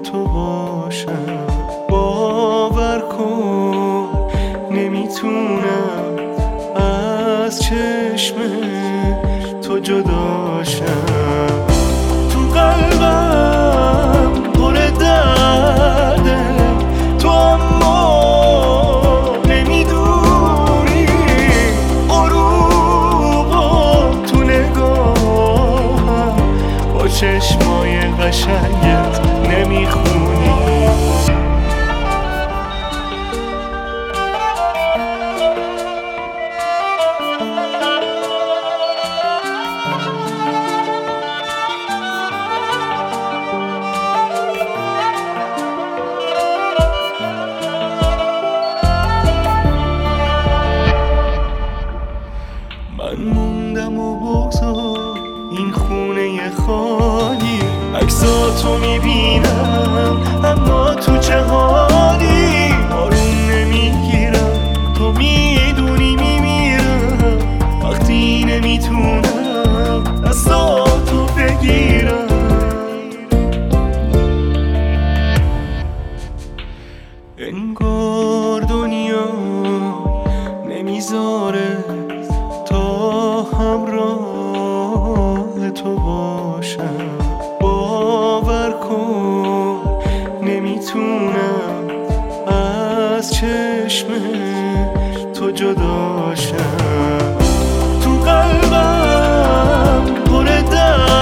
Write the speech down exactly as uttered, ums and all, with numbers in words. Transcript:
تو باشم. باور کن نمیتونم از چشم تو جداشم. تو قلبم پر درده تو، اما نمیدونی غروبا تو نگاهم با چشمای قشنگت نمیخونی. من موندم و بگذار این خونه خالی، عکساتو میبینم اما تو چه حالی. آروم نمیگیرم تو میدونی میمیرم وقتی نمیتونم دستاتو بگیرم. انگار دنیا نمیذاره تا همراه تو باشم. باور کن نمیتونم از چشم تو جداشم. تو قلبم پر درد